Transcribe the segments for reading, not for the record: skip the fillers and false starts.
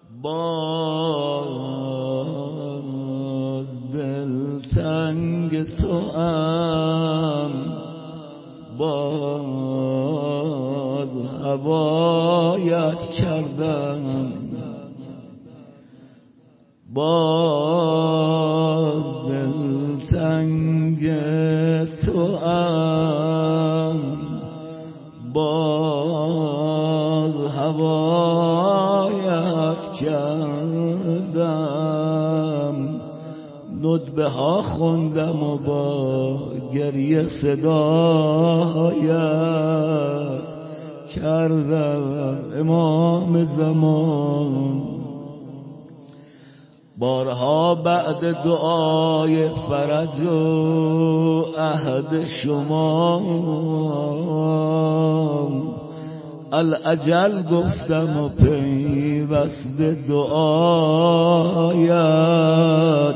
باز دلتنگ توام، باز هوایت کردم، باز دلتنگ توام، باز هوایت کردم. ندبه ها خوندم و با گریه صدایت کردم امام زمان. بارها بعد دعای فرج و عهد شما الاجل گفتم و پیوسته دعایت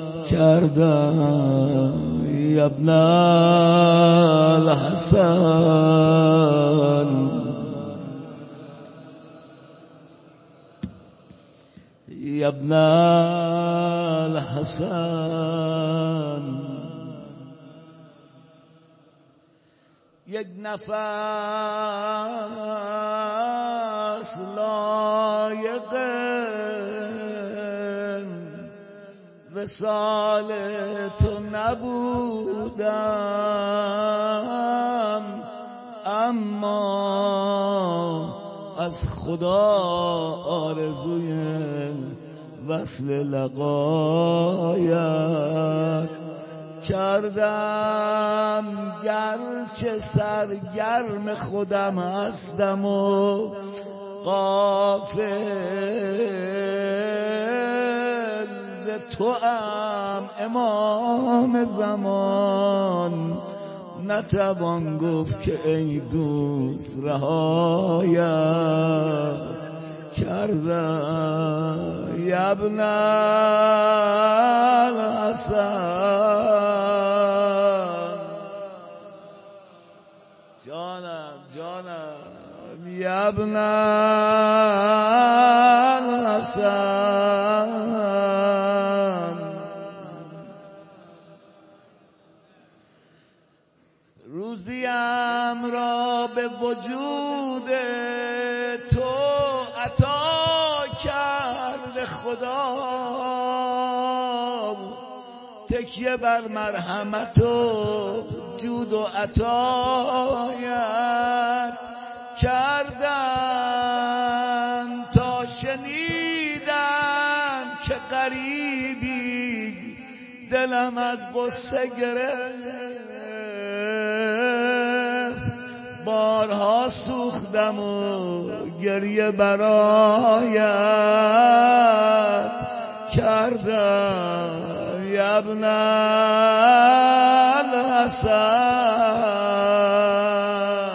کردم. یا ابن الحسن، یا ابن الحسن، یک نفس لایق وصال تو نبودم، اما از خدا آرزوی وصل لقایت کردم. گرچه سرگرم خودم هستم و غافل توام امام زمان، نتوان گفت که ای دوست رهایت کردم. یا ابن الحسن، جانم جانم، یا ابن الحسن. روزیم را به وجود تو عطا کرده خدا، تکیه بر مرحمت و جود و عطایت کردم. تا شنیدم که غریبی دلم از غصه گرفت، بارها سوختم و گریه برایت کردم. یا ابن الحسن،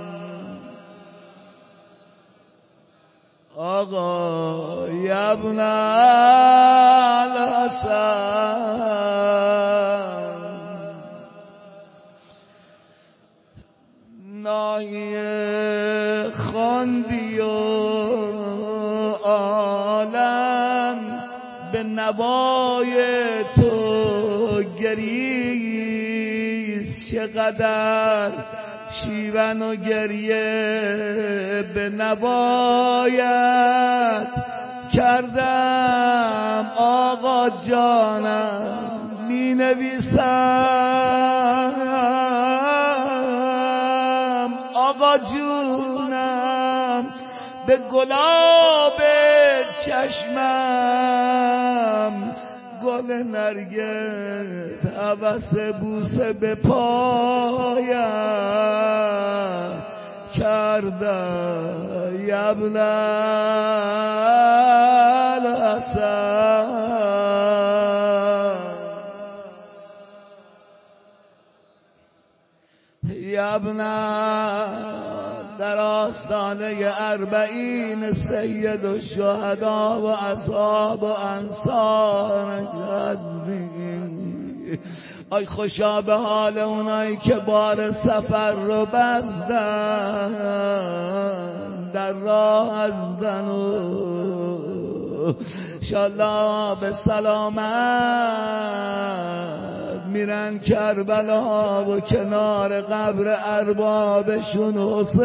آقا یا ابن الحسن. ناهی خواندی و عالم به نوای تو گریست، چقدر شیون و گریه به نوایت کردم. آقا جانم می نویسم، آقا جونم به گلاب چشمم، گل نرگس هوس بوسه به پایم کردم. یا ابن الحسن، یا ابن در آستانه 40 سید و شهدا و اصحاب و انصار هستی. آی خوشا به حال اونایی که بار سفر رو بستن، در راه هستن و انشالله به سلامت میرن کربلا و کنار قبر اربابشون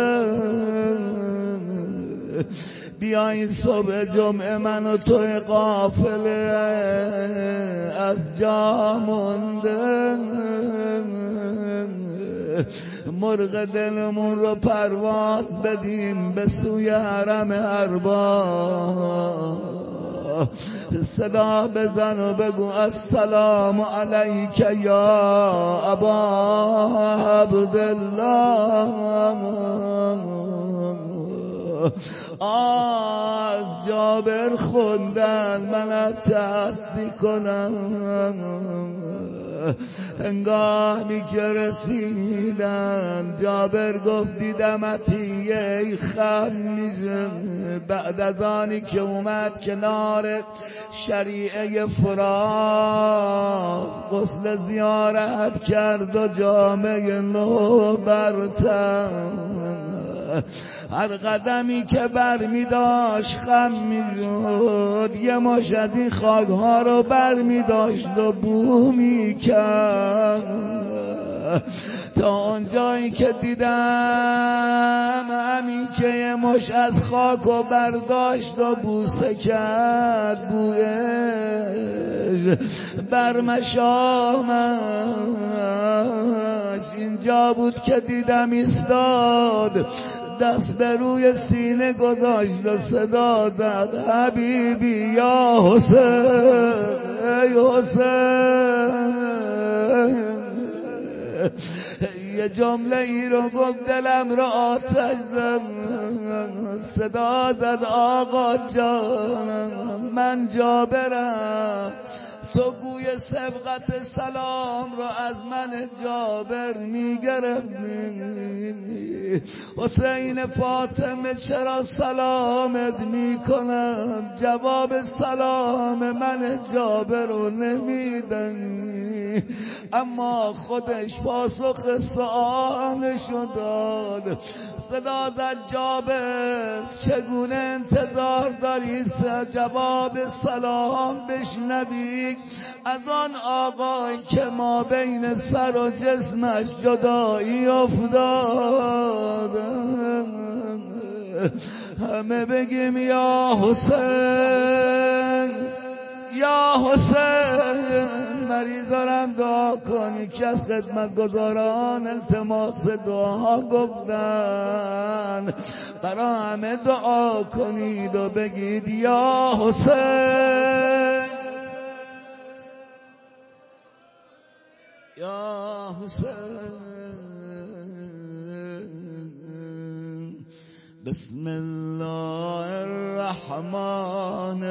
حسین. بیاین صبح جمعه من و توی قافله از جا مونده، مرغ دلمون رو پرواز بدیم به سوی حرم ارباب. صدا بزن و بگو السلام علیک یا ابا عبدالله. از جابر خوندن من تصدیق کنم، هنگامی که رسیدن جابر گفت دیدمتی ای خمیزه. بعد از آنی که اومد کنار شریعه فرات غسل زیارت کرد و جامه نو برتن، هر قدمی که بر می داشت خم می شد، یه مش از این خاکها رو بر می داشت و بو می کرد، تا اونجایی که دیدم همین که یه مش از خاک و برداشت و بوسه کرد، بویش بر مشامش اینجا بود که دیدم ایستاد، دست به روی سینه گذاشت و صدا زد حبیبی یا حسین، ای حسین. یه جمله ای رو گفت دلم را آتش زد، صدا زد آقا جان من جابرم، تو گوی سبقت سلام را از من جابر میگرفتی. حسین فاطمه چرا سلامت میکنم، جواب سلام من جابر رو نمیدنی. اما خودش پاسخ سؤالشو داد، صدا زد جابر چگونه انتظار داری جواب سلام بشنوی از آن آقای که ما بین سر و جسمش جدایی افتاد؟ همه بگیم یا حسین یا حسین. مریضارم دعا کنی که از خدمتگزاران التماس دعا گفتن، برا همه دعا کنید و بگید یا حسین یا حسین. بسم الله الرحمن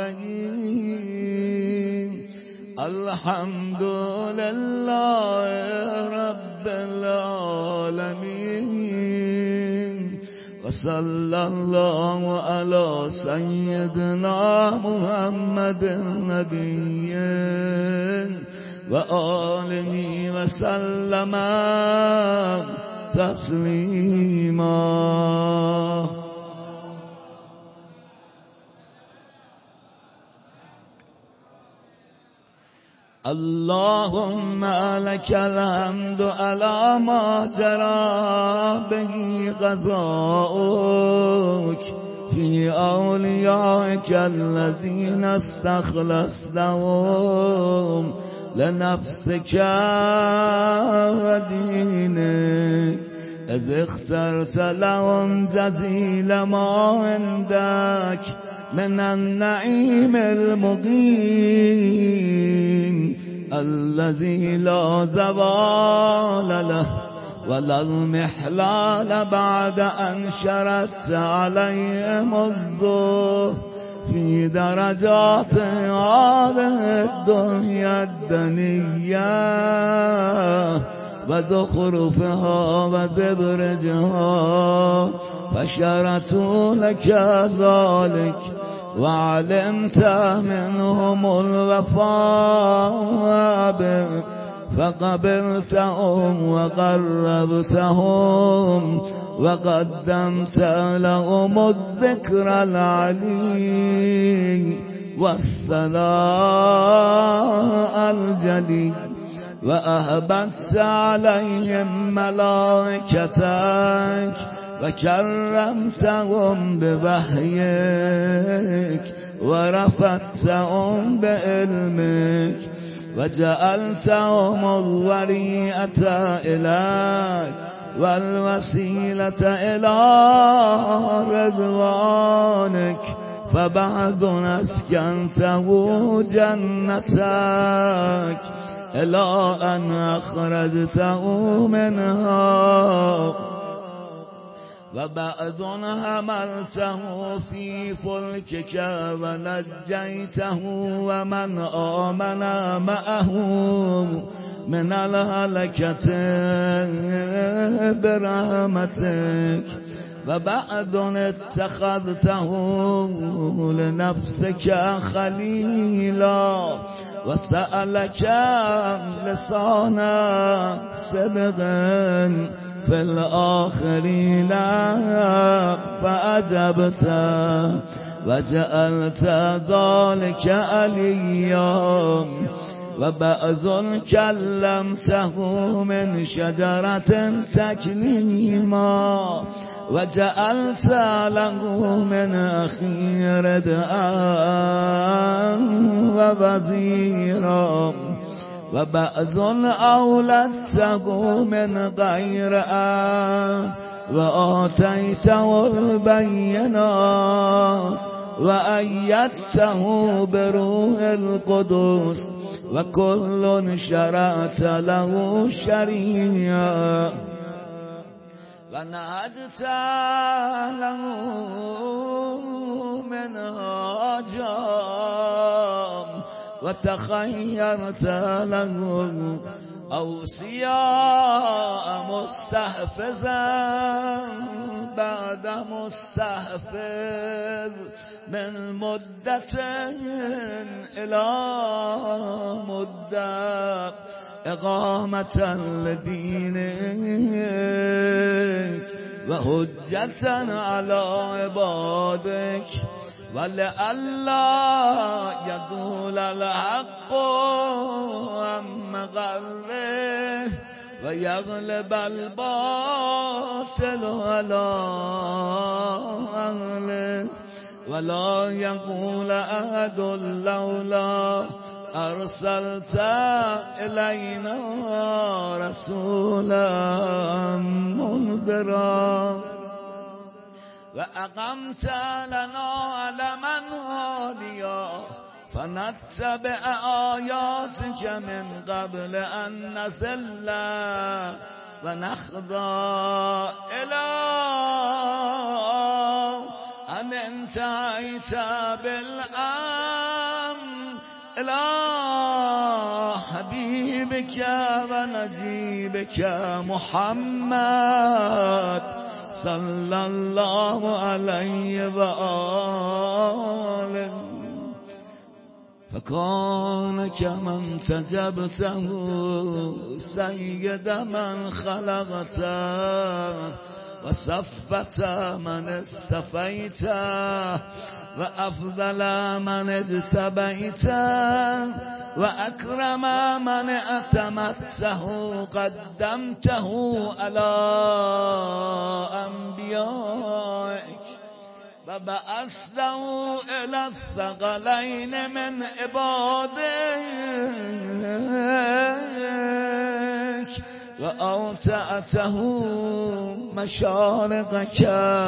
الرحیم. الحمد لله رب العالمین و صلی الله علی سیدنا محمد النبی و آله و سلم تسلیما. اللهم لك الحمد على ما جرى به قضاؤك في أوليائك الذين استخلصتهم لنفسك ودينك، إذ اخترت لهم جزيل ما عندك من النعيم المقيم الذي لا زوال له ولا المحلال بعد أن شردت عليهم الظهر في درجات هذه الدنيا الدنيا وزخرفها وزبرجها، فشرطوا لك ذلك وعلمت منهم الوفاء فقبلتهم وقربتهم وقدمت لهم الذكر العلي والثناء الجليل وأهبت عليهم ملائكتك وكرمتهم بوحيك ورفعتهم بعلمك وجعلتهم الوريئة إليك والوسيلة إلى رضوانك فبعد أسكنته جنتك إلى أن أخرجته منها وبعد حملته في فلكك ونجيته ومن آمن معه من الهلكة برحمتك وبعد اتخذته لنفسك خليلا وسألك لسان صدق في الآخرين فأجبت وجعلت ذلك عليا وبعض كلمته من شجرة تكليما وجعلت له من أخي ردءا ووزيرا وبعض أولدته من غير وآتيته البينات وأيدته بروح القدس وكل شرعت له شريعة ونهجت له منهاجا وتخيرت له أوصياء مستحفظا بعد مستحفظ من مدة إلى مدة إقامة لدينك وحجة على عبادك ولئلا يقول الحق عن مغره ويغلب الباطل على أهله ولا يقول أحد لولا أرسلت إلينا رسولا منذرا وأقمت لنا علما هاديا فنتبع آياتك من قبل أن نذل ونخضع إلى أن انتهيت بالأمر إلى حبيبك ونجيبك محمد صلى الله عليه وآله فكان كمن تجبته سيد من خلقته وصفت من استفيته وأفضل من اجتبيته وأكرم من أتمته قدمته على أنبيائك وبعثته إلى الثقلين من عبادك وأوتأته مشارقك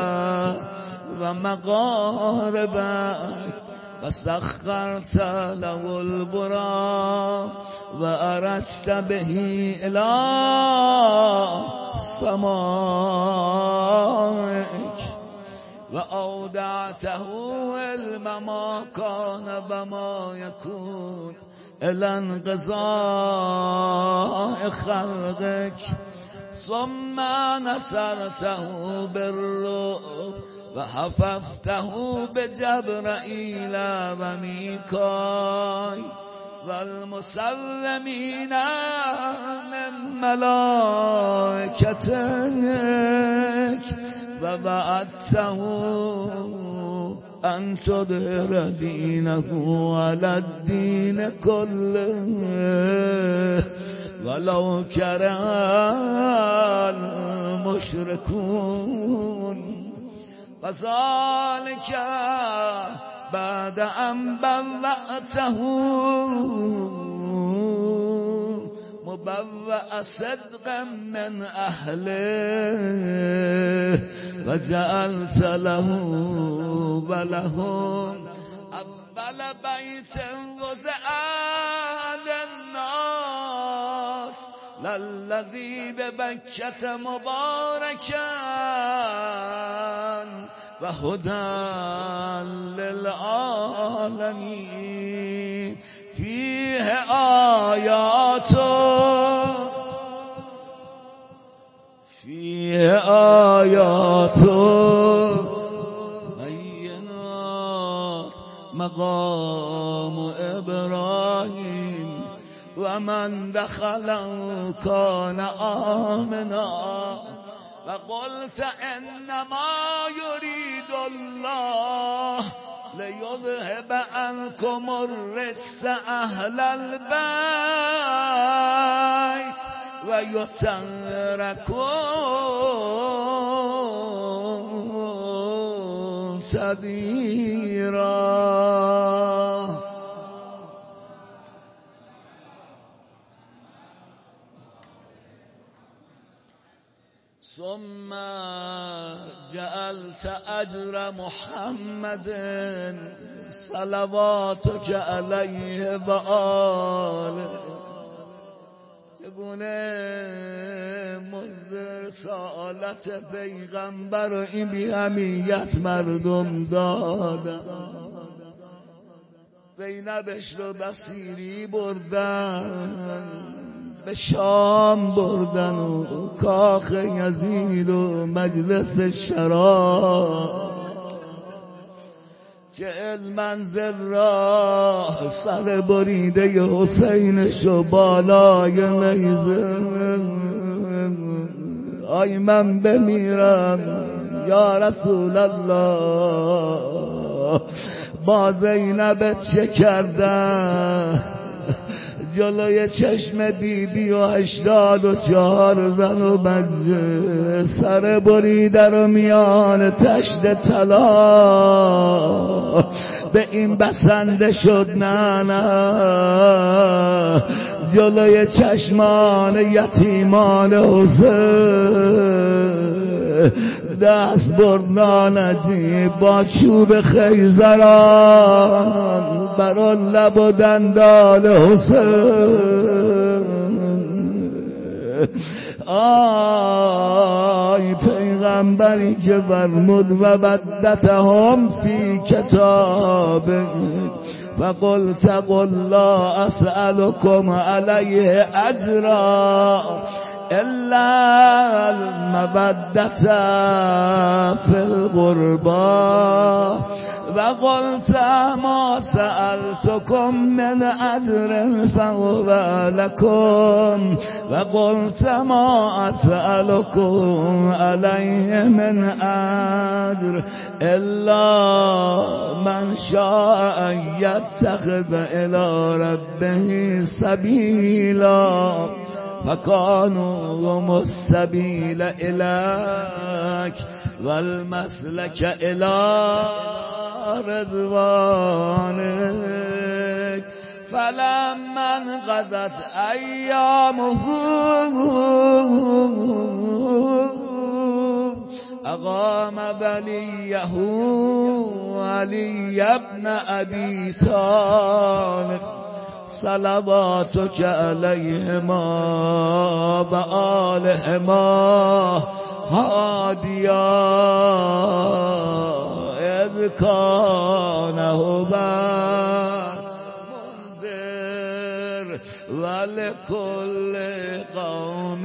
ومغاربك وسخرت له البراق وأردت به إلى سمائك وأودعته علم ما كان وما يكون إلى انقضاء خلقك ثم نصرته بالروح وحفظته بجبرائيل وميكائيل والمسلمين من ملائكتك وبعثته أن تظهر دينه على الدين كله ولو كره المشركون وذلك بعد أن بوأته مبوأ صدق من أهله وجعلت له ولهم أول بيت وضع للناس للذي ببكة مباركا وهدى للعالمين فيه آيات بينات مقام إبراهيم ومن دخله كان آمنا وقلت إنما يريد الله ليذهب عنكم الرجس أهل البيت ويطهركم تطهيرا. ثم جعلت أجر محمد صلواتك عليه وآله چگونه مزد سالت پیغمبر این بی اهمیت مردم دادن. زینبش رو بصیری بردن، به شام بردن و کاخ یزید و مجلس شراب. 40 منزل راه سر بریده حسینشو بالای نیزه. آی من بمیرم یا رسول الله، با زینب چه کردن؟ جلوی چشم بیبی و 84 زن و بچه سر بریده رو میان تشت طلا به این بسنده شد. نه جلوی چشمان یتیمان حسین دست بردان عجیب با چوب خیزران بر لب و دندان حسین. آی پیغمبری که فرمود و بدتهم فی کتابه فقلت قل لا اسألكم علیه اجرا الا المودة في القربى وقلت ما سألتكم من أجر فهو لكم وقلت ما أسألكم عليه من أجر إلا من شاء أن يتخذ إلى ربه سبيلا فكانوا هم السبيل إليك والمسلك إلى رضوانك. فلما انقضت أيامه أقام وليه علي بن أبي طالب صلواتك عليهما وآلهما هاديا إذ كان هبا منذر ولكل قوم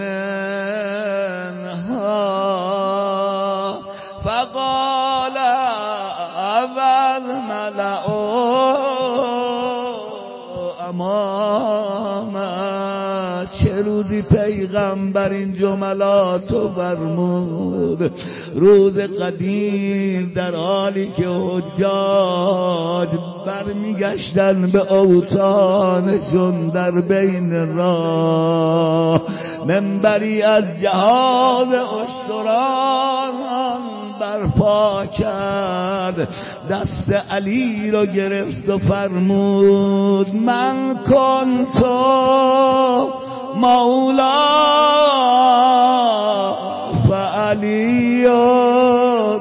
فقال أول ملأ امامت. چه روزی پیغمبر این جملاتو فرمود؟ روز قدیم در حالی که حجاج برمیگشتن به اوطانشون در بین راه منبری از جهاد اشتران برپا کرد، دست علی رو گرفت و فرمود من کنتو مولا فعلیون،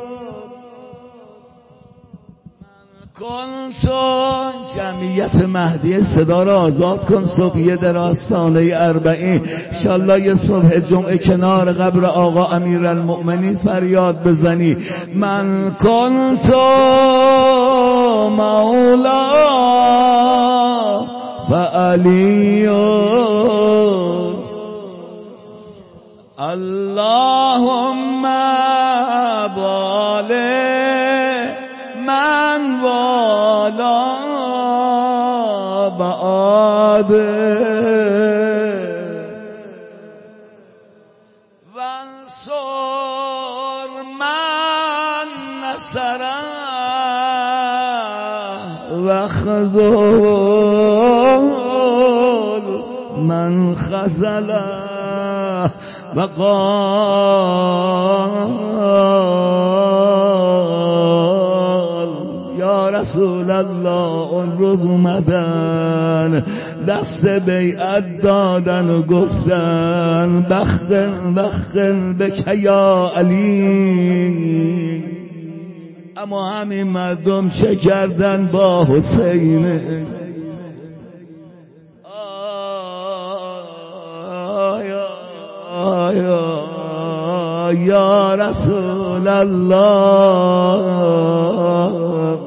من کنتو. جمعیت مهدی صدا را آزاد کن. صبحیه در آستانه 40 انشالله یه صبح جمعه کنار قبر آقا امیرالمؤمنین فریاد بزنی من کنتو مولا فعلیون اللهم باله من والا بعاده وانصر من نصره وخذل من خذله وقال یا رسول الله اون روز اومدن دست بیعت دادن و گفتن بختن بک یا علی. اما همین مردم چه کردن با حسین؟ یا رسول الله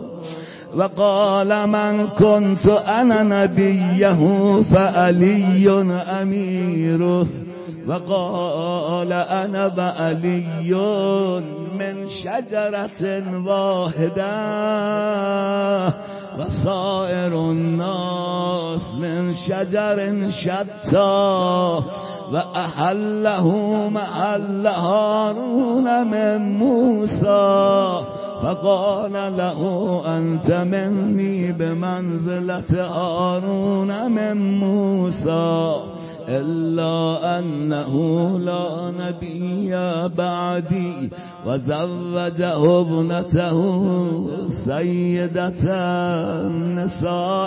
وقال من كنت انا نبيه فعلي اميره وقال انا وعلي من شجرة واحدة وسائر الناس من شجر شتى وأحله محل هارون من موسى فقال له أنت مني بمنزلة هارون من موسى إلا أنه لا نبي بعدي وزوجه ابنته سيدة نساء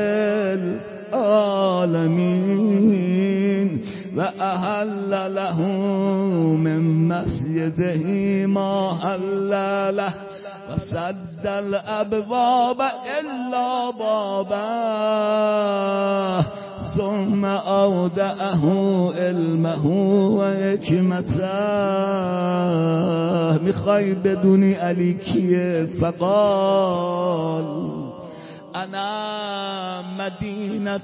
العالمين وأهل له من مسجده ما حل له وسد الأبواب إلا بابه ثم أودعه علمه وحکمته. میخوای بدونی علی کیه؟ فقال انا مدینة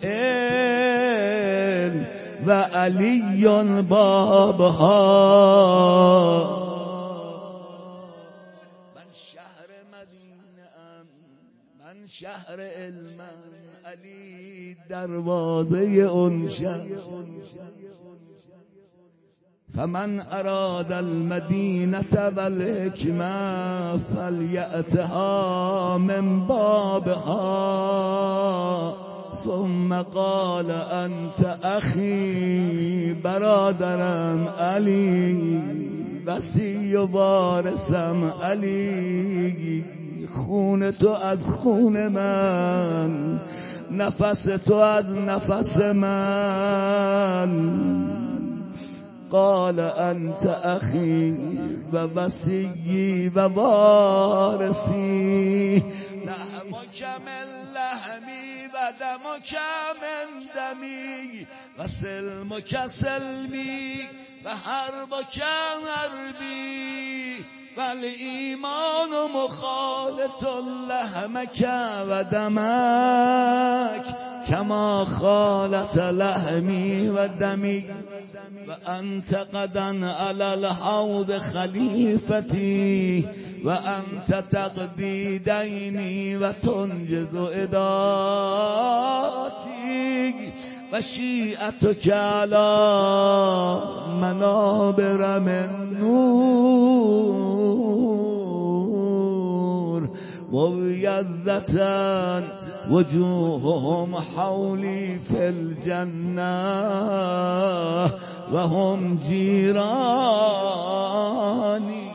العلم و علی بابها. من شهر مدینه ام، من شهر علمم، علی دروازه اون شهر. فمن اراد المدینة والحکمة فلیأتها من بابها. ثم قال انت اخی، برادرم علی، وصی و وارثم علی، خون تو از خون من، نفس تو از نفس من. قال انت اخی و وصی و وارثی، لحمک من لحمی و دمک من دمی و سلمک سلمی و حربک حربی والایمان مخالط لحمک و دمک کما خالط لحمی و دمی و انت قدن علی الحوض خلیفتی و انت تقضی دینی و تنجز اداتی. و شیعتک علی منابر من نور مبیضة وجوههم حولی فی الجنه و هم جیرانی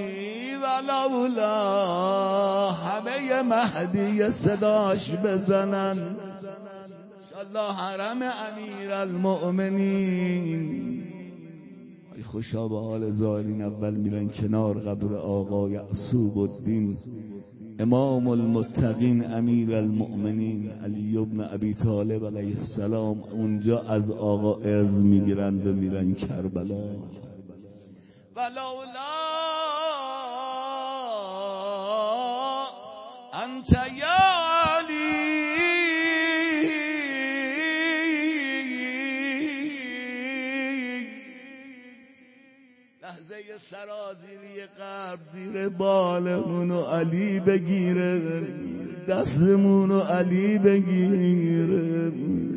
ولولا همه مهدی صداش بزنن انشالله حرم امیر المؤمنین. ای خوشا به حال زائرین. اول میرن کنار قبر آقا یعصوب الدین امام المتقین امیر المؤمنین علی ابن ابی طالب علیه السلام. اونجا از آقا عز میگیرند و میرن کربلا. ولولا انت یا علی لحظه سرازیری قبر زیر بالمونو علی بگیره، دستمونو علی بگیره،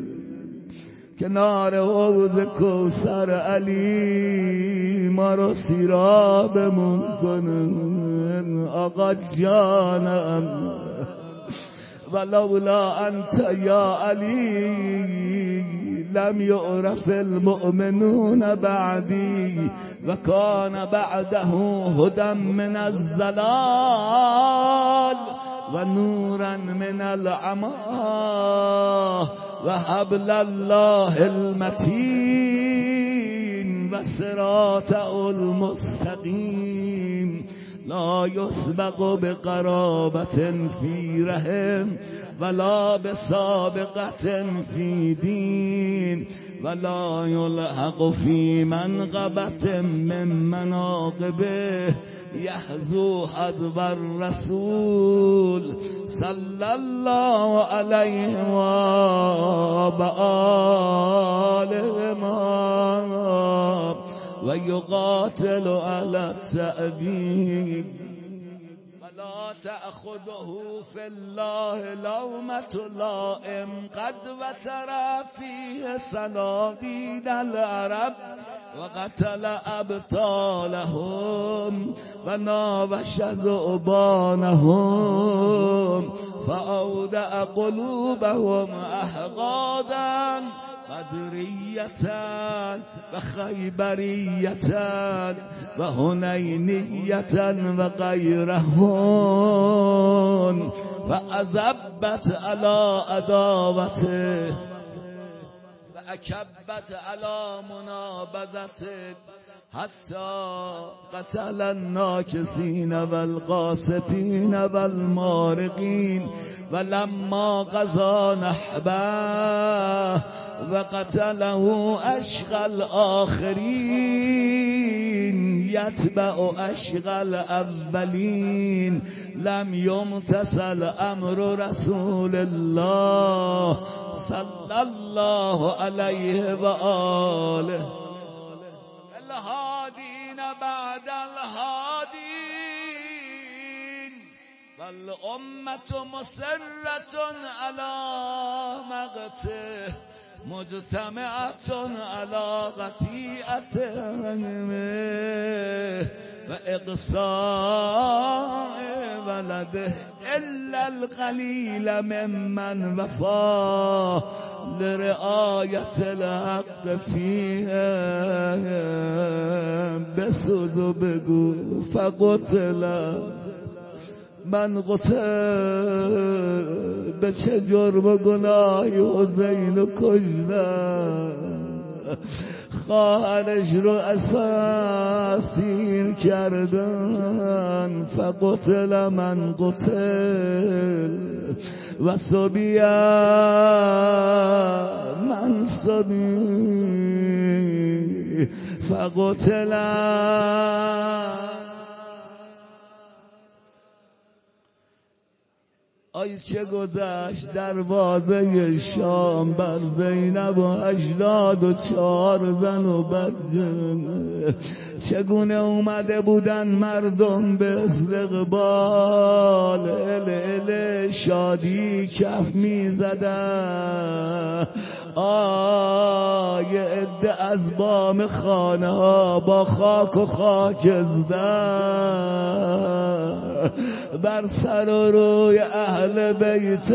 کنار حوض کوثر علی ما رو سیرابمون کنه. آقا جانم ولولا انت یا علی لم يعرف المؤمنون بعدی و کان بعده هدى من الضلال و نورا من العمی و حبل الله المتین و صراط المستقیم لا يسبق بقرابة في رحم ولا بسابقة في دين ولا يلحق في منقبة من مناقبه يحذو حذو الرسول صلى الله عليه وآله ويقاتل على التأديب ولا تأخذه في الله لومة لائم قد وتر فيه صناديد العرب وقتل أبطالهم وناوش ذؤبانهم فأودع قلوبهم أحقادا قدرية وخيبرية وهنينية وغيرهن فأذبت على عداوته وأكبت على منابذته حتى قتل الناكسين والقاسطين والمارقين ولما قضى نحبه وقتله أشقى الآخرين يتبع أشقى الأولين لم يمتثل أمر رسول الله صلى الله عليه وآله الهادين بعد الهادين والأمة مصرة على مقته مجتمعة على قطيعته وإقصاء ولده إلا القليل ممن وفى لرعاية الحق فيها بسود بگو فقتل من قتل به چه جرم و گناهی حسین کشتن خواهرش رو اسیر کردن فقتل من قتل و صبیه من صبی فقتل. آی چه گذشت دروازه شام بر زینب و 84 زن و بچه، چگونه اومده بودن مردم به استقبال، شادی کف می زدن. یه عده از بام خانه ها با خاک و خاکزدر بر سر و روی اهل بیت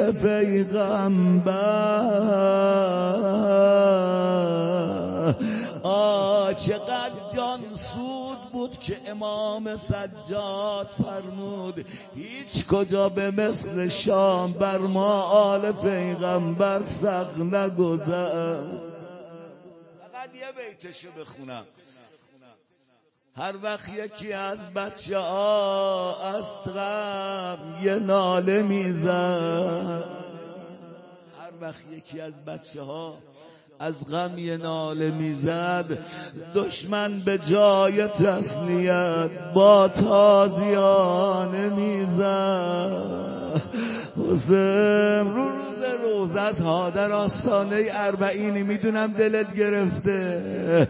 پیغمبر. چقدر جان سود بود که امام سجاد فرمود هیچ کجا به مثل شام بر ما آل پیغمبر سخت نگذر. فقط یه بیتشو بخونم. هر وقت یکی از بچه ها از غم یه ناله میزد، هر وقت یکی از بچه ها از غم یه ناله میزد، دشمن به جای تسلیت با تازیانه میزد. حسین رو روز از هادر آستانه اربعینی، میدونم دلت گرفته،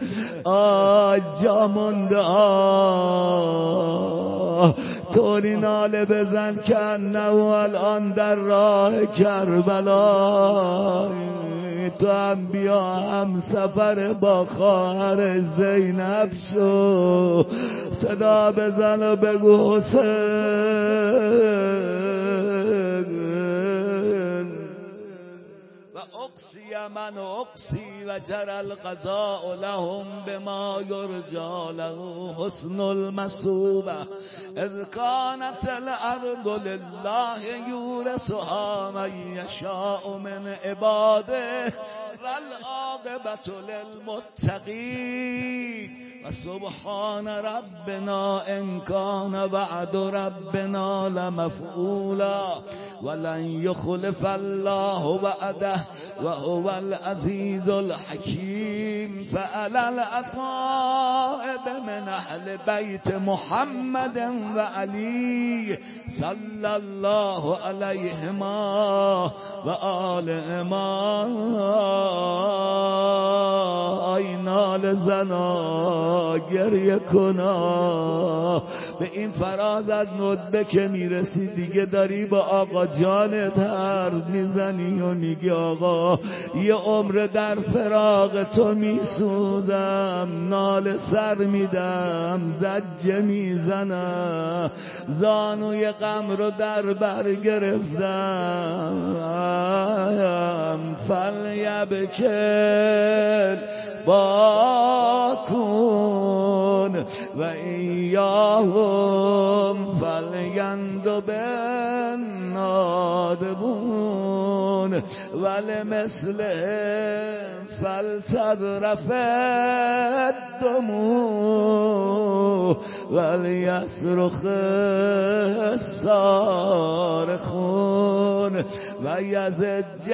جا مونده طوری ناله بزن که انه الان در راه کربلا. تو هم بیا هم سفر با خواهر زینب شو، صدا بزن و بگو حسین. و اقصی من اقصی و جر القضاء لهم بما یرجا له حسن المصوبه اذ کانت الارض لله یورثها من یشاء من عباده والعاقبة للمتقین. و سبحان ربنا ان کان وعد ربنا لمفعولا ولن یخلف الله وعده وهو العزیز الحکیم. فعلى الأطائب من اهل بیت محمد و علی صلی الله علیهما و آلهما نال زنا گریه کنا. به این فراز از ندبه که میرسی دیگه داری با آقا جانت حرف میزنی و میگی آقا یه عمر در فراق تو میسوزم، نال سر میدم، زجه میزنم، زانوی غم رو در بر گرفتم. فلیبکل باکون و ایاهم فلیندب نادبون ولمثلهم فلتذرف الدموع ولیصرخ الصارخون و یزج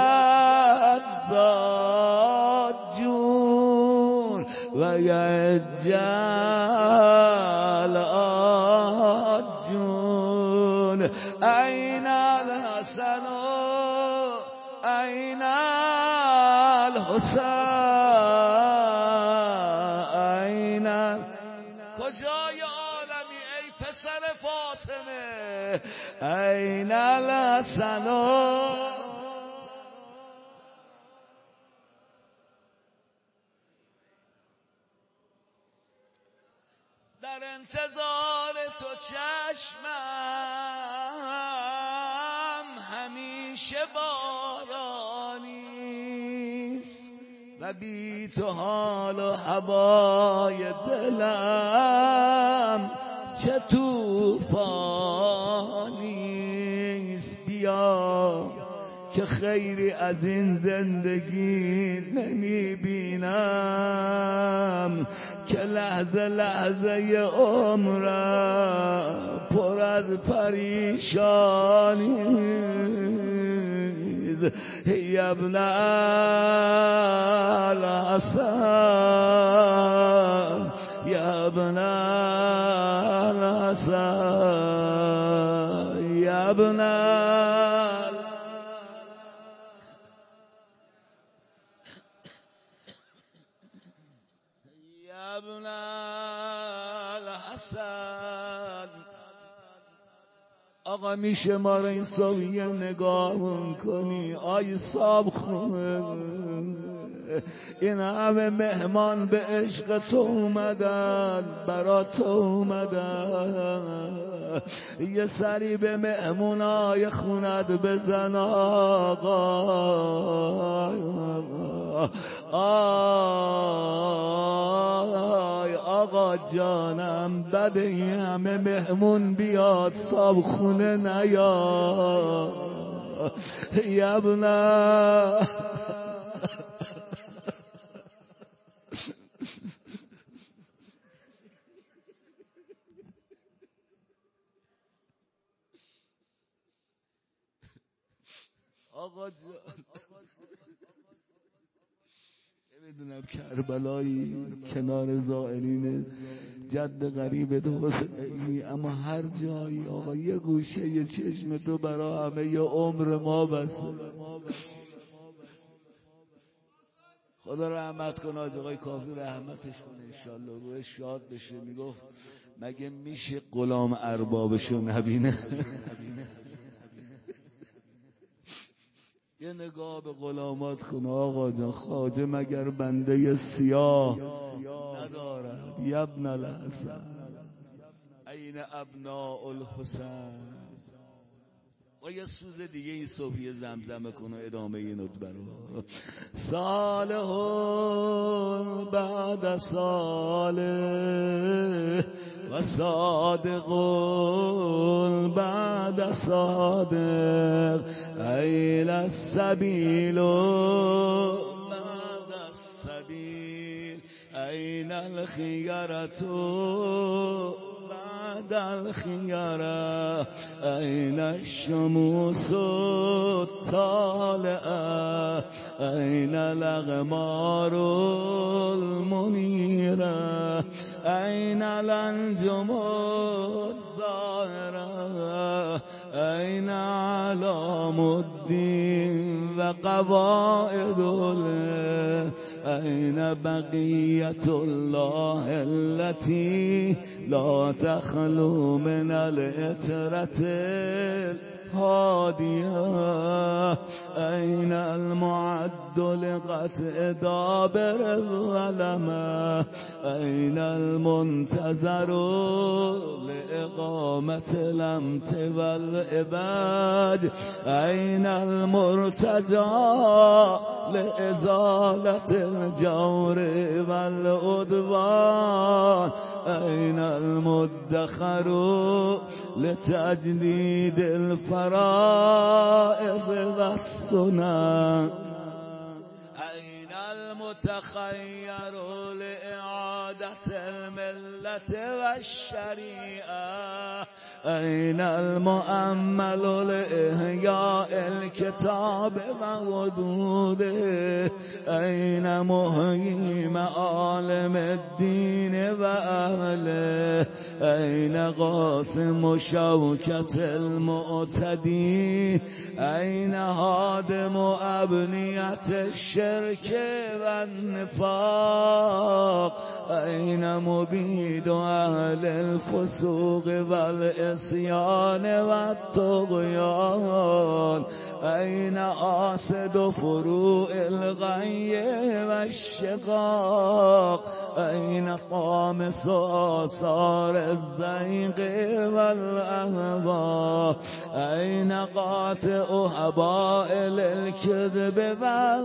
الضاجون و یعج العاجون. این الحسن این الحسین. کجای عالمی ای پسر فاطمه؟ این الحسن در انتظار تو چشمم همیشه بارانیست و بی تو حال و هوای دلم چه طوفانیست. بیا که خیری از این زندگی نمی بینم، که لحظه لحظه عمرم پر از پریشانی. یا ابن الحسن یا ابن الحسن یا ابن ابن الحسن آقا میشه ما رو این صبحیه نگاه کنی؟ آی صاحب خونه این همه مهمان به عشق تو اومدن، برا تو اومدن، یه سری به مهمونای خونت بزن آقا. آقا جانم بده این همه مهمون بیاد صاحب خونه نیا یبنه. آقا جان نمیدونم کربلایی کنار زائرین جد غریب حسینی، اما هر جایی آقا یه گوشه یه چشم تو برا همه یه عمر ما بسته. خدا رحمت کنه آقای کافی، رحمتش کنه انشالله، روحش شاد بشه. میگفت مگه میشه غلام اربابشو نبینه؟ یه نگاه به غلامات کن آقا جان. خواجه مگر بنده سیاه ندارد؟ یبن الحسن این ابناء الحسین. و یه سوز دیگه این صوفی زمزمه کن و ادامه این نطبه رو. صالحون بعد صالح و صادقون بعد صادق، ایل السبیل بعد السبیل، این الخیرة بعد الخیرة، این الشموس الطالعة، این الاقمار المنیرة، این الانجم الظاهرة، این علام الدین و قواعد این بقیة الله التي لا تخلو من العترة الهادية، این المعد لقطع دابر الظلمة، این المنتظر لإقامة الأمت والعباد، این المرتجى لإزالة الجور والعدوان، این المدخر لتجديد الفرائض والسنن، این المتخير لإعادة الملة والشريعة، این المؤمل لإحياء الكتاب وحدوده، این محيي معالم الدين وأهله، این قاسم شوكة المعتدين، این هادم أبنية الشرك والنفاق، این مبيد أهل الفسوق والعصيان والطغيان، این آسد فروع الغي والشقاق، این طامس آثار الزيغ والأهواء، این قاطع حبائل الكذب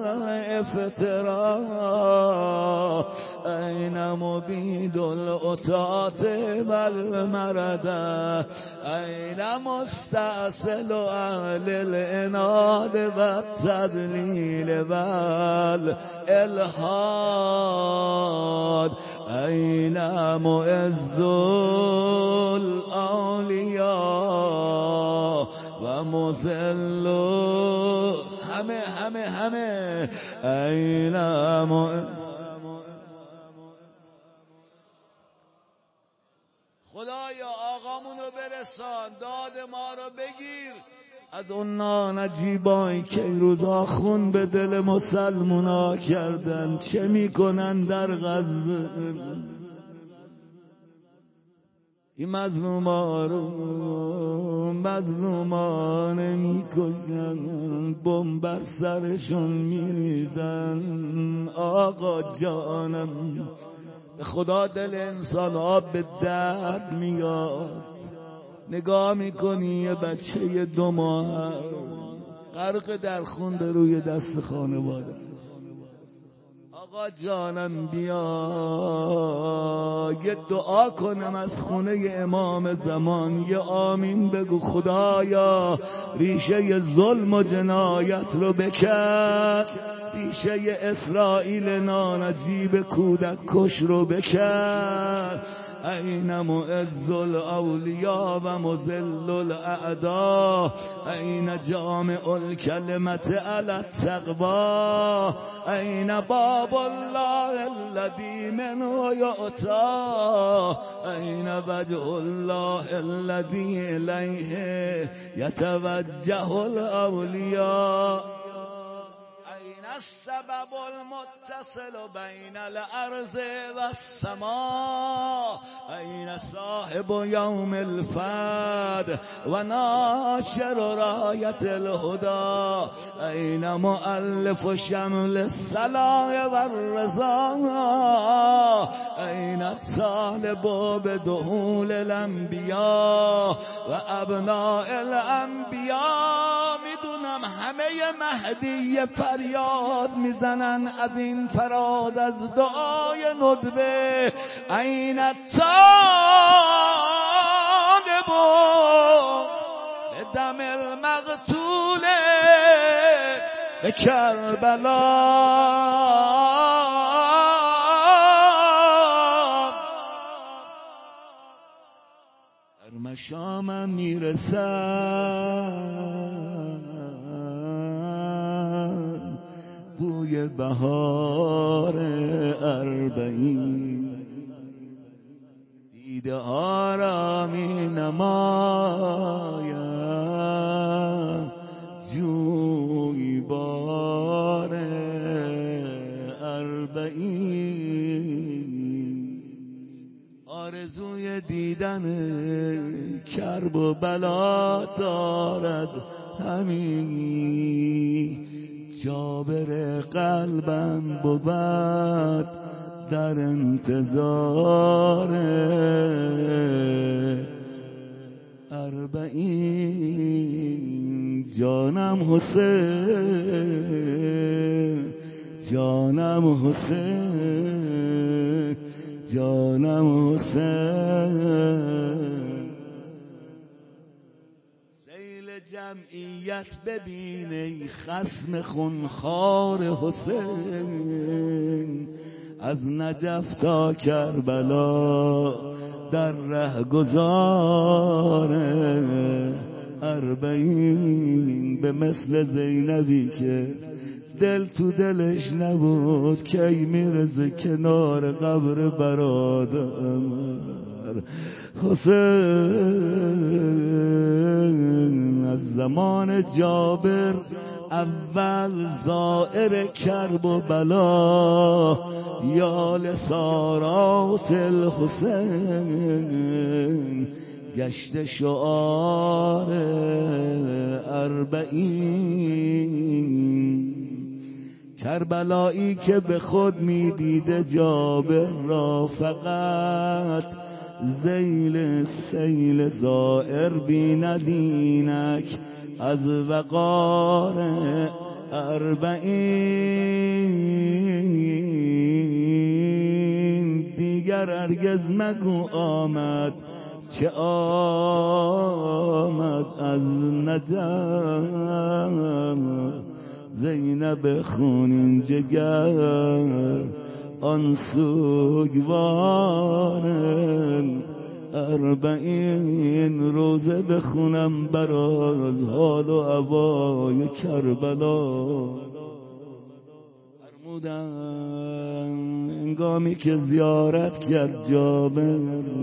والافتراء، این مبيد الأتات والمردة، این مستأصل أهل العناد والتدليل والإلحاد، این معز الأولياء و مذل همه این خدایا آقامونو برسان، داد ما رو بگیر از اون نانجیبایی که این روزا خون به دل مسلمونا کردن. چه میکنن در غزه؟ این مظلوما رو مظلومان میکشن، بمب بر سرشون میریزن. آقا جانم به خدا دل انسان ها به درد میاد. نگاه میکنی یه بچه 2 ماه غرق در خون به روی دست خانواده. آقا جانم بیا یه دعا کنم از خونه امام زمان، یه آمین بگو. خدایا ریشه ظلم و جنایت رو بکن، ریشه اسرائیل نانجیب کودک کش رو بکن. این معز الاولیا و مذل الاعدا، این جامع الکلمت علی التقوا، این باب الله الذی منه یؤتی، این وجه الله الذی الیه یتوجه الاولیا. السبب المتصل بین الارض و السماء، این صاحب یوم الفد و ناشر رایت الهدى، این مؤلف شمل الصلاح و الرضا، این الطالب بدخول الانبیاء و ابناء الانبیاء. میدونم همه مهدی فریاد میزنن از این فراز از دعای ندبه. این الطالب به دم المقتول به کربلا، در مشامم میرسد بوی بهار اربعین، دیده ها را می نماید جویبار اربعین. آرزوی دیدن کرب و بلا دارد همین، جابر قلبم بود در انتظار اربعین. جانم حسین، جانم حسین، جانم حسین. جمعیت ببین ای خصم خونخوار حسین، از نجف تا کربلا در رهگذار اربعین. به مثل زینبی که دل تو دلش نبود کی میرزه کنار قبر برادر حسین. از زمان جابر اول زائر کرب و بلا، یا لسارات الحسین گشت شعار اربعین. کربلایی که به خود میدیده جابر را فقط ذیل سیل زائر بیندینک از وقار اربعین. دیگر هرگز مگو آمد چه آمد از نجف، زینب خونین جگر آن سوگوار اربعین. روزه بخونم براز حال و هوای کربلا. فرمودن هنگامی که زیارت کرد جابر،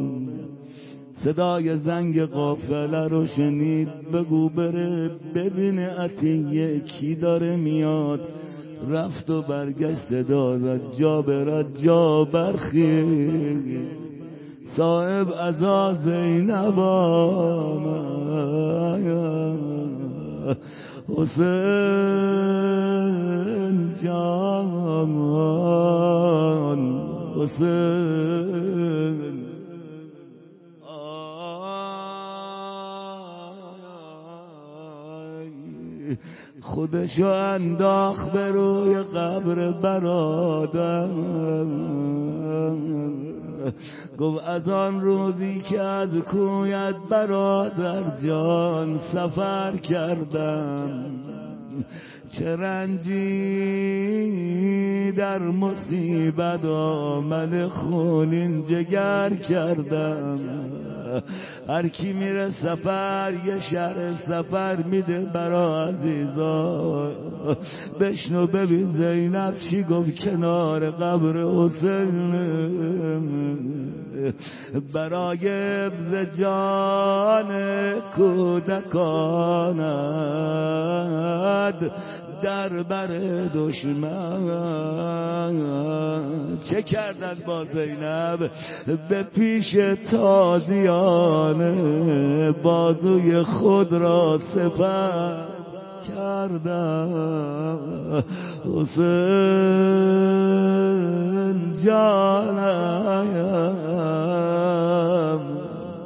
صدای زنگ قافله رو شنید، بگو بره ببینه عطیه کی داره میاد. رفت و برگشت صدا زد جابر جا برخیز، صاحب عزا زینب آمد. حسین جان حسین خودشو انداخت به روی قبر برادر، گفت از آن روزی که از کویت برادر جان سفر کردم، چه رنجی در مصیبت آمد خونین جگر کردم. هر کی میره سفر یه شهر سفر میده برا عزیزا. بشنو ببین زینب چی گفت کنار قبر حسین، برای حفظ جان کودکانت در بر دشمن چه کردن با زینب؟ به پیش تازیانه بازوی خود را سپر کردم. حسین جانم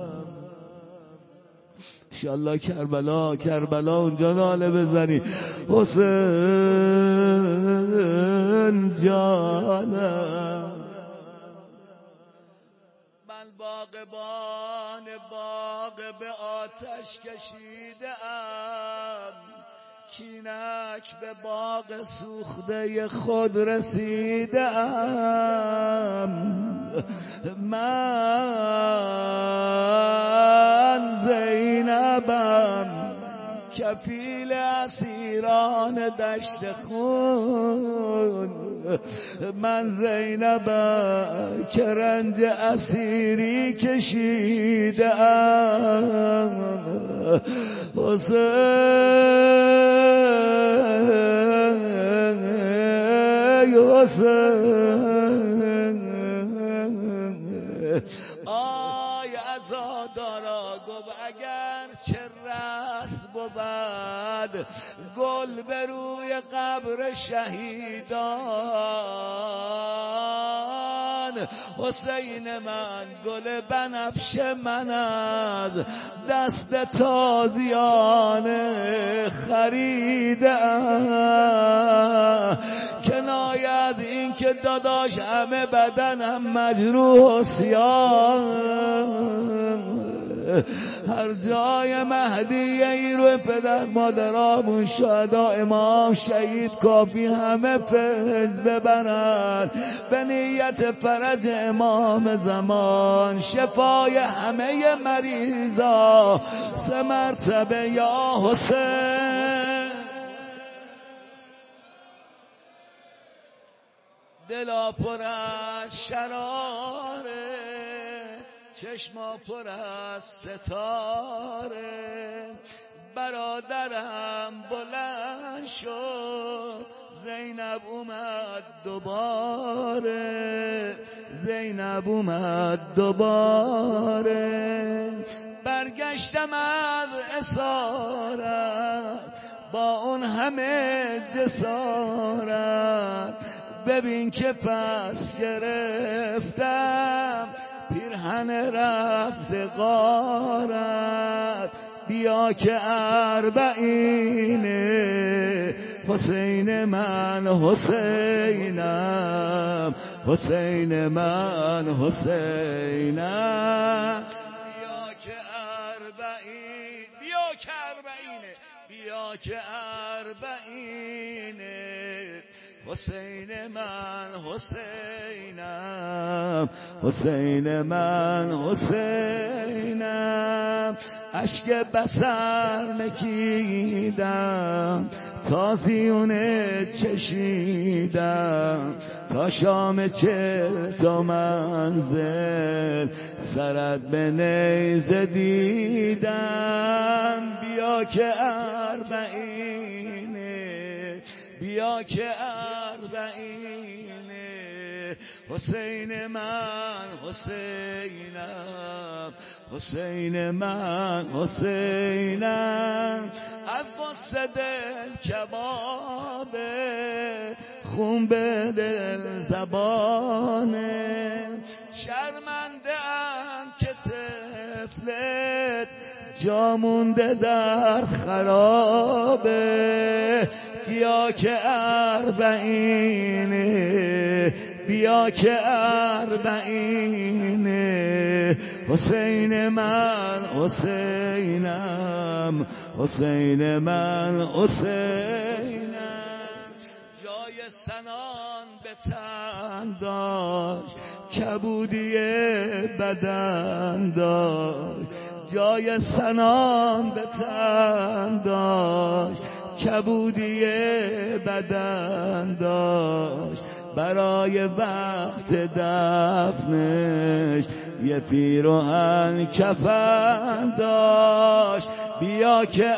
انشالله کربلا اونجا ناله بزنی. حسین جانم من باغبان باغ به آتش کشیدم، کینک به باغ سوخته خود رسیدم. من زینبم کفیل اسیران دشت خون، من زینبم که رنج اسیری کشیدم. حسین آی عزادارا گفت اگر چه رست بود گل به روی قبر شهیدان، حسین من گل بنفش من از دست تازیانه خریدم. کنایت این که داداش همه بدنم مجروح و سیاه، هر جای مهدی ای رو پدر مادرامون شهدا امام شهید کافی همه فیض ببرن به نیت فرج امام زمان، شفای همه مریضا 3 مرتبه یا حسین. دلا پر از شراره چشما پر از ستاره، برادرم بلند شد زینب اومد دوباره، زینب اومد دوباره. برگشتم از اسارت با اون همه جسارت، ببین که پس گرفتم پیرهن رفت غارت. بیا که 40 حسین من حسینم، حسین من حسینم. بیا که 40 بیا که 40 حسین من حسینم، حسین من حسینم. اشک بصر نکیدم تازیونه چشیدم، تا شام 40 تا منزل سرت به نیزه دیدم. بیا که 40 بیا که 40 حسین من حسینم، حسین من حسینم. از قصه دل کبابه، خون به دل زبانه. شرمنده ام که طفلت جا مونده در خرابه. بیا که اربعینه، بیا که اربعینه. حسین من حسینم، حسین من حسینم. جای سنان به تن داشت، کبودی بدن داشت. جای سنان به تن داشت، کبودی بدن داشت. برای وقت دفنش یه پیراهن کفن داشت. بیا که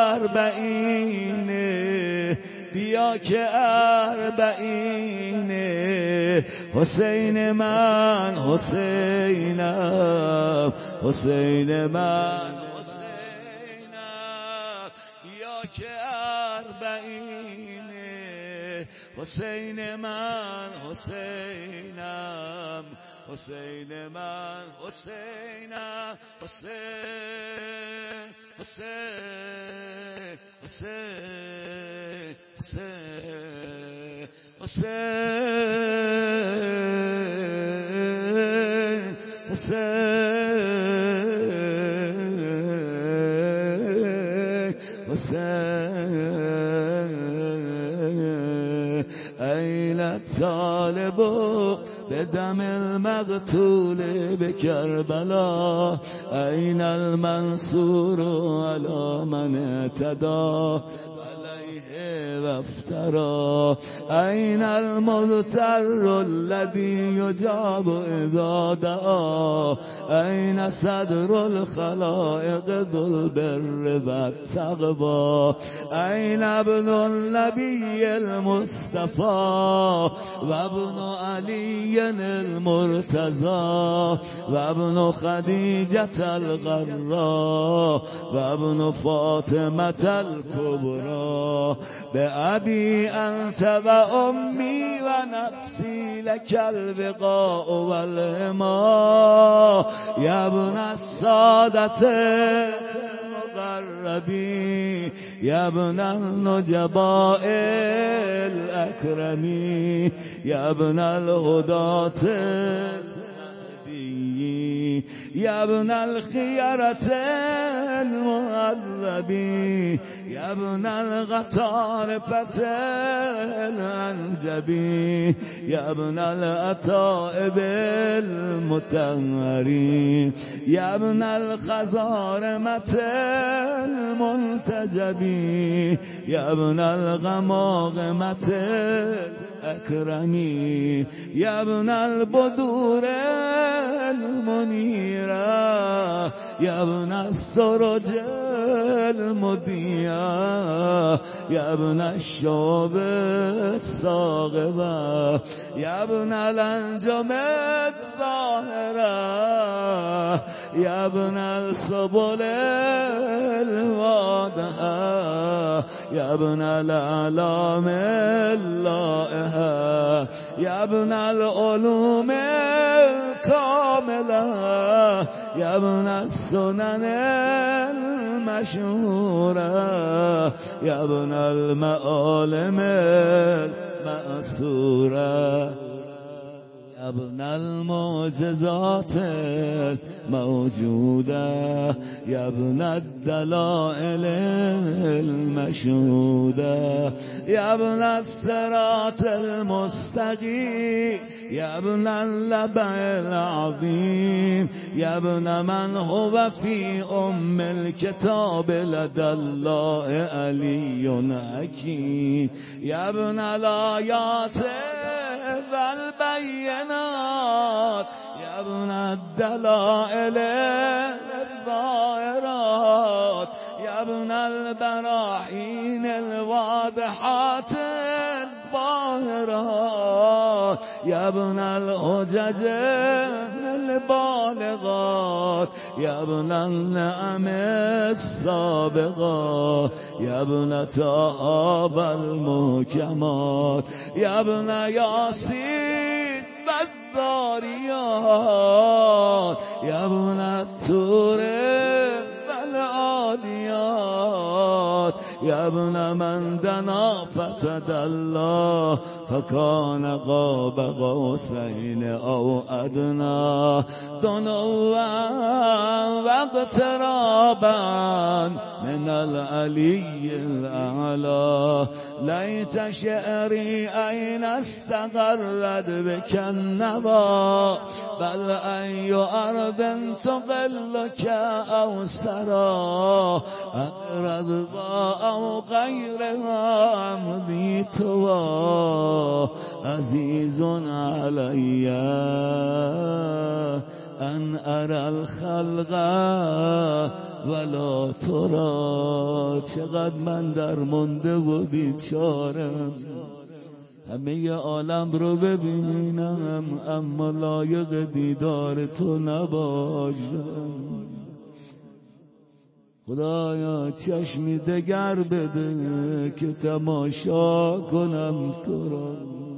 اربعینه، بیا که اربعینه. حسین من حسینم، حسین من حسینم. بیا که اربعینه. حسین من حسینم، حسین من حسینم. حسین حسین حسین حسین حسین حسین. أين الطالب بدم المقتول بكربلاء؟ أين المنصور على من اعتدى عليه وافترى؟ أين المضطر الذي يجاب إذا دعا؟ أين صدر الخلائق ذو البر والتقوى؟ أين ابن النبي المصطفى وابن علي المرتضى وابن خديجة الغراء وابن فاطمة الكبرى؟ بأبي أنت وأمي ونفسي لك البقاء والهما. يا ابن السادة المقربين، يا ابن النجباء الأكرمين، يا ابن الهداة المهديين، يا ابن الخيرة المهذبين، يا ابن الغطارفة الأنجبين، يا ابن الأتائب المطهرين، يا ابن الخزارمة المنتجبين، يا ابن الغماغمة الأكرمين، يا ابن البدور المنيرة، يا ابن السرج المضيئة، يا ابن الشعب الصاغبة، يا ابن الأنجم الظاهرة، يا ابن السبل الواضحة، يا ابن الأعلام اللائحة، يا ابن العلوم الكاملة، يا ابن السنن المشهورة، يا ابن المعالم المأسورة، يا ابن المعجزات الموجودة، يا ابن الدلائل المشهودة، يا ابن الصراط المستقيم، يا ابن اللبع العظيم، يا ابن من هو في أم الكتاب لدى الله علي حكيم، يا ابن الآيات والبينات، يا ابن الدلائل الظاهرات، يا ابن البراهين الواضحات الظاهرات، يا ابن الحجج البالغات، يا ابن النعم السابقة يا ابن طاب المحكمات يا ابن ياسين والذاريات يا ابن الطور والعاديات يا ابن من دنا فتدلى فكان قاب قوسين أو أدنى دنوا واقترابا من العلي الأعلى ليت شعري أين استقرت بك النبا بل أي أرض تظلك أو سرى أقرض أو غيرها مبيتها عزيز علي أن أرى الخلق ولا ترى چقدر من در مونده و بیچارم همه عالم رو ببینم اما لایق دیدار تو نباشم خدایا چشمی دگر بده که تماشا کنم تو را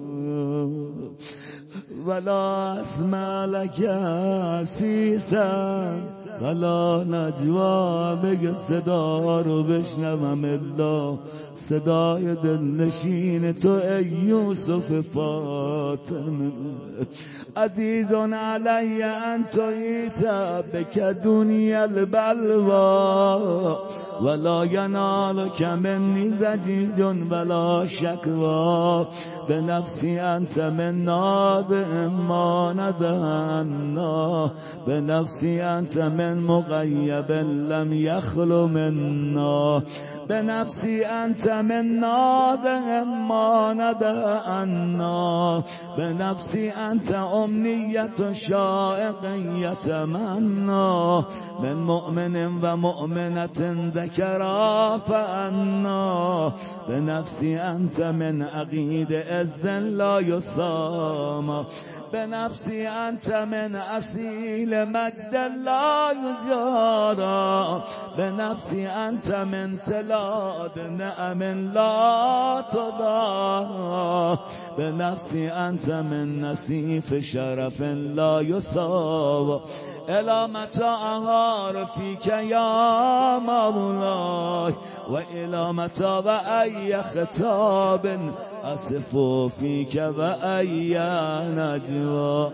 ولا اسمع لك عسیسا ولا نجوا بگه صدا رو بشنوم الا صدای دلنشین تو ای یوسف فاطمه عزیز علی ان تهیت بک دنیا البلوا ولا ینالک منی زجیج ولا شکوا بنفسی انت من نادم ما ندهنا بنفسی انت من مغیب لم یخلو منا بنفسی انت من نادم ما ندهنا بنفسی انت امنیت شائقیت منا من مؤمن و مؤمنة ذکرا فانا بنفسی انت من عقید عز لا يسام بنفسی انت من اصیل مجد لا یجارا بنفسی انت من تلاد نعم لا تضارا بنفسی انت من نصیف شرف لا یساوى الى متى اهار فيك يا مولاي والى متى واي خطاب اصف فيك واي نجوى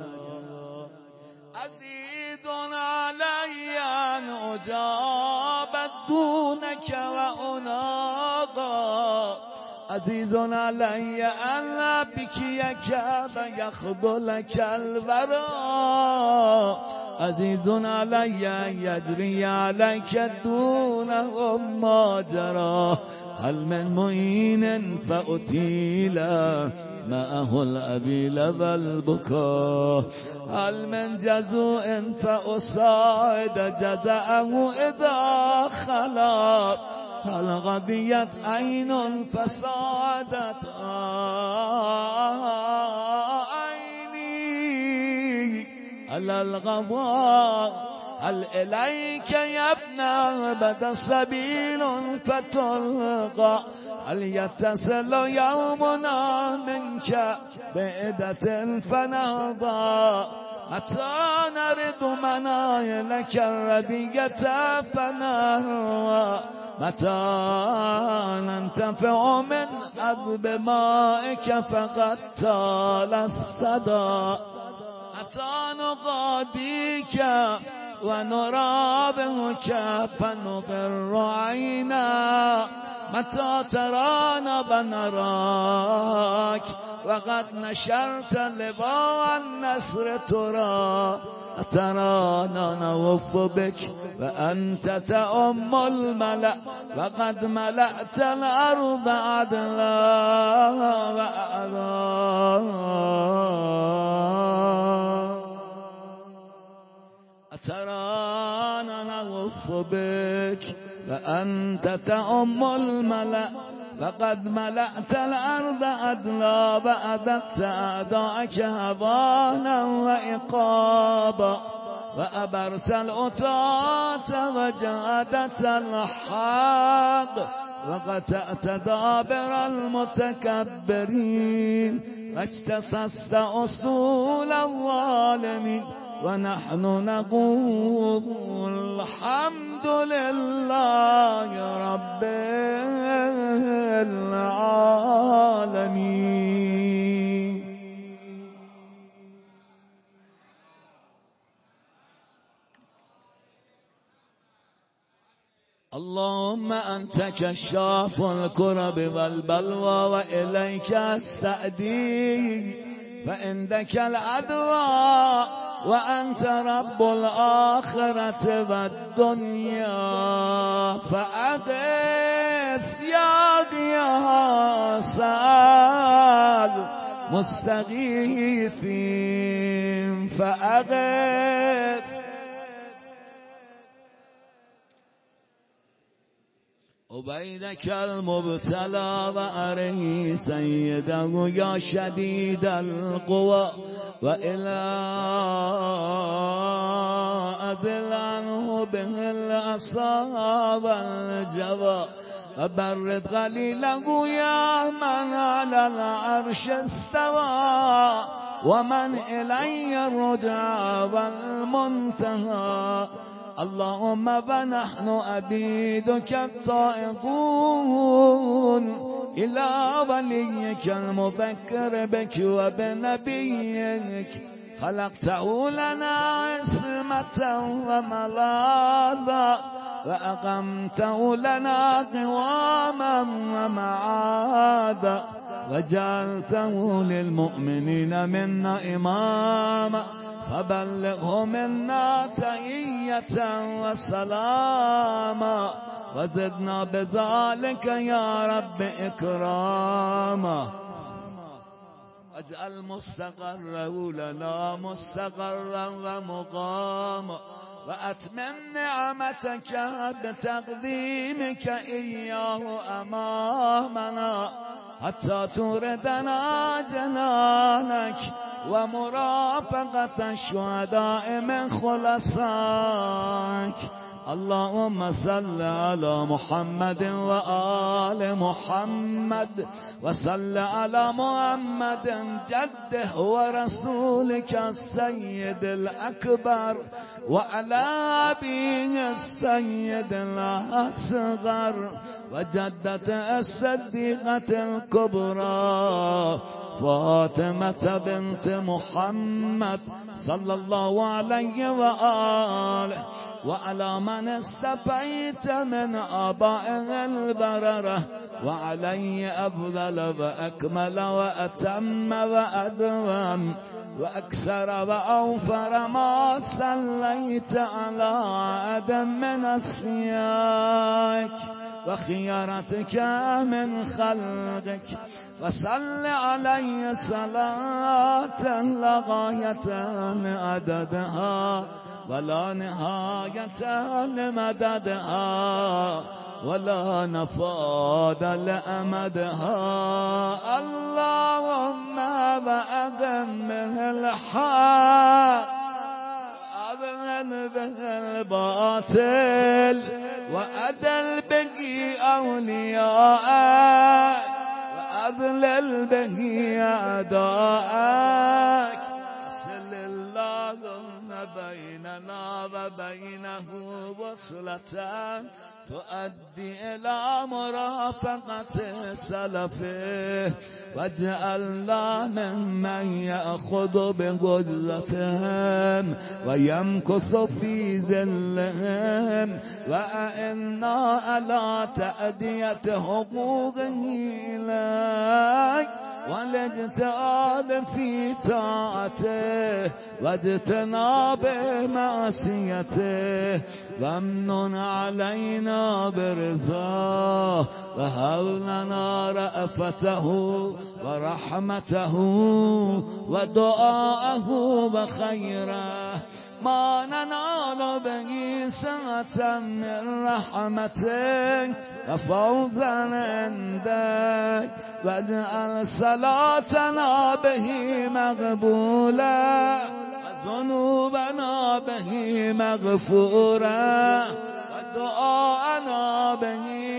عزيز علي ان اجاب دونك واناغا عزيز علي ان بكيك ويخذلك الورى عزيز علي يجري عليك دونهم ما جرى هل من معين فأتيل معه الأبيل والبكاء هل من جزوء فأصعد جزاءه إذا خلا هل غبيت عين فصعدت على الغضاء هل إليك يا ابن عبد سبيل فتلقى هل يتصل يومنا منك بعدة فنهضى متى نرد منايلك الردية فنهوى متى ننتفع من أذب مائك فقد طال الصدى متى نغاديك ونرابك فنضر عينا متى ترانا بنراك وقد نشرت لواء النصر ترى ترانا نوف بك وأنت تأم الملأ وقد ملأت الأرض عدلا وأعذارا ترانا نغف بك فأنت تأم الملأ فقد ملأت الأرض عدلا وأذقت أعداءك هوانا وإقابا وأبرت الأطاة وجادت الحق وقطعت دابر المتكبرين واجتثثت أصول الظالمين ونحن نقول الحمد لله رب العالمين. اللهم أنت كشاف الكرب والبلوى وإليك أستأدي فعندك الأدواء وأنت رب الآخرة والدنيا فأغث يا غياث المستغيثين فأغث. عبيدك المبتلى وأري سيده يا شديد القوى وإلى أذل عنه به الأصاب الجوى وبرد غليله يا من على العرش استوى ومن إلي الرجع والمنتهى. اللهم ونحن عبيدك الطائعون إلى وليك المذكر بك وبنبيك خلقته لنا عصمة وملاذا وأقمته لنا قواما ومعاذا وجعلته للمؤمنين منا إماما فبلغه منا تحية وسلاما وزدنا بذلك يا رب إكراما. اجعل مستقره لنا مستقرا ومقاما وأتمم نعمتك بتقديمك إياه أمامنا حتى توردنا جنانك ومرافقة الشهداء من خلصائك. اللهم صل على محمد وآل محمد وصل على محمد جده ورسولك السيد الأكبر وعلى أبيه السيد الأصغر وجدته الصديقة الكبرى فاطمة بنت محمد صلى الله عليه وآله وعلى من استفيت من آبائه البررة وعلي أفضل وأكمل وأتم وأدوم وأكثر وأوفر ما صليت على أدم من أصفيائك وخيارتك من خلقك وصل عليه صلاة لا غاية لعددها ولا نهاية لمددها ولا نفاد لأمدها. اللهم وأذن به الحق وأذن به الباطل وأدل به أولياءك وأذلل به أعداءك. صل اللهم بيننا وبينه وصلة تؤدي إلى مرافقة سلفه واجعلنا ممن يأخذ بغلتهم ويمكث في ذلهم وأئنا على تأدية حقوقه إليك والاجتهاد في طاعته واجتناب معصيته وامنن علينا برضاه وهب لنا رأفته ورحمته ودعاءه وخيره ما ننال به سعة من رحمتك وفوزا عندك واجعل صلاتنا به مقبولا ذنوبنا به مغفورا و دعانا به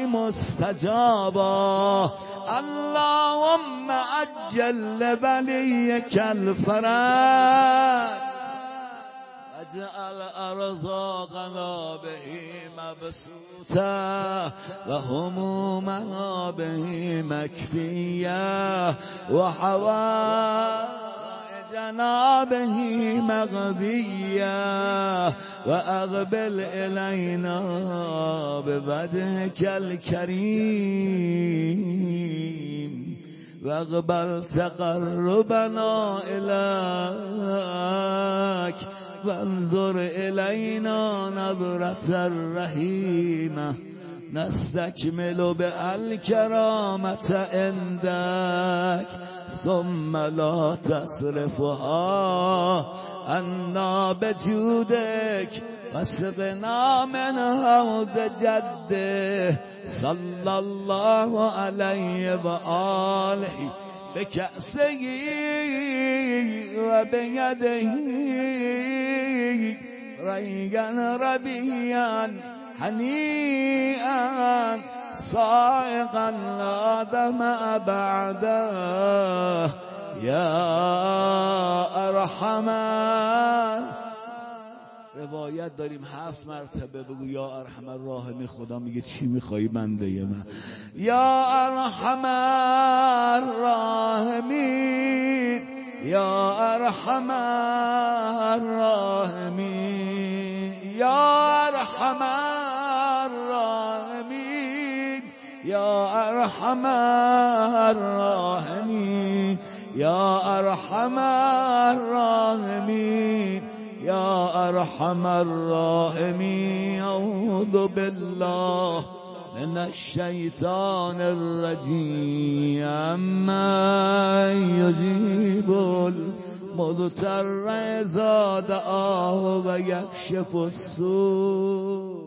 مستجابا اللهم عجل لوليك الفرج واجعل أرزاقنا به مبسوطا وهمومنا به مكفيا وحوائجنا به مقضيا وأقبل إلينا بوجهك الكريم واقبل تقربنا إليك وانظر إلينا نظرة رحيمة نستكمل بها الكرامة عندك ثم لا تصرفها عنا بجودك واسقنا من حوض جده صلى الله عليه وآله بكأسه وبيده ريقا ربيا هنيئا صائغا لا دمع بعده يا ارحمن. روایت داریم 7 مرتبه بگو یا ارحم الراحمین. خدا میگه چی میخوایی بنده من؟ یا ارحم الراحمین یا ارحم الراحمین یا ارحم الراحمین یا ارحم الراحمین یا ارحم الراحمین یا ارحم الراحمین. اعوذ بالله من الشیطان الرجیم اما یجیب المضطر اذا دعاه و یکشف السوء